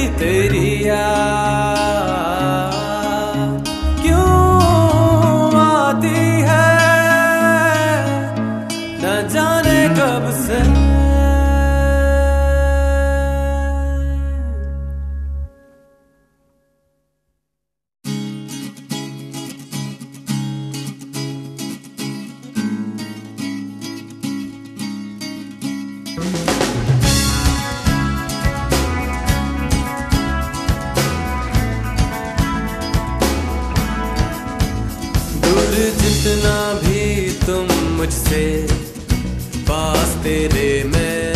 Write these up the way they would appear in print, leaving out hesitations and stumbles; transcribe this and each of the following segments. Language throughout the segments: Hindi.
तेरी याद क्यों आती है, न जाने कब से। दूर जितना भी तुम मुझसे, पास तेरे में।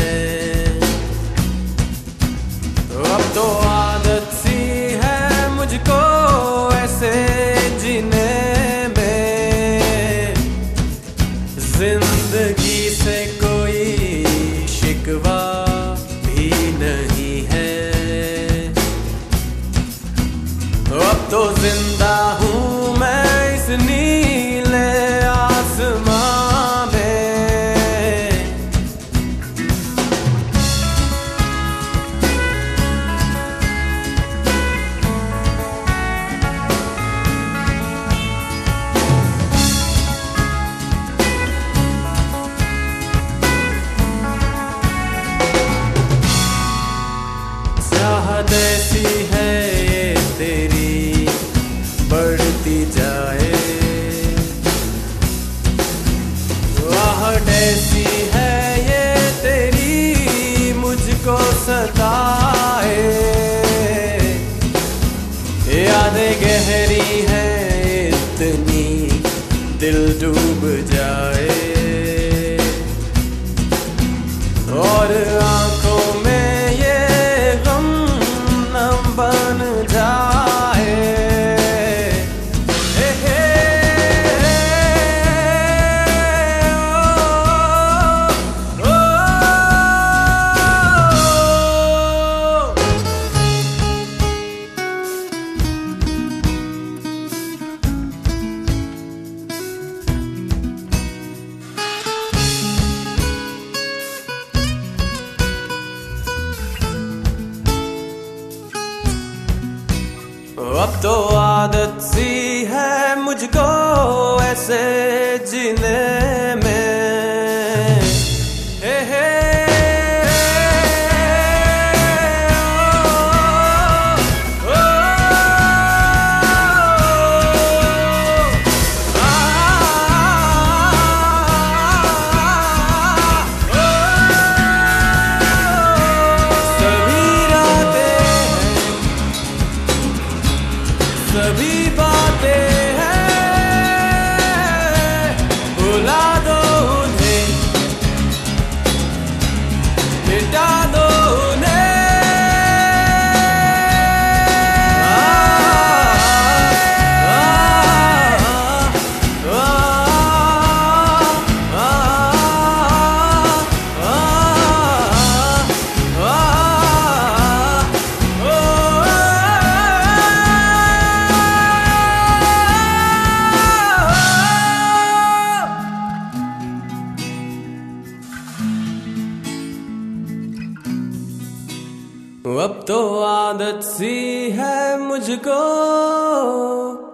अब तो आदत सी है मुझको ऐसे जीने में, जिंदगी से कोई शिकवा भी नहीं है। अब तो जिंदा हूँ मैं इस नीले आसमां में। चाहत ऐसी है ये तेरी बढ़ती जाए, आहट ऐसी है ये तेरी मुझको सताए। यादें गहरी हैं इतनी दिल डूब जाए, और आंखों में ये गम नम बन जाए। अब तो आदत सी है मुझको ऐसे जीने में। सभी बातें हैं, भुला दो उन्हें, मिटा दो उन्हें। अब तो आदत सी है मुझको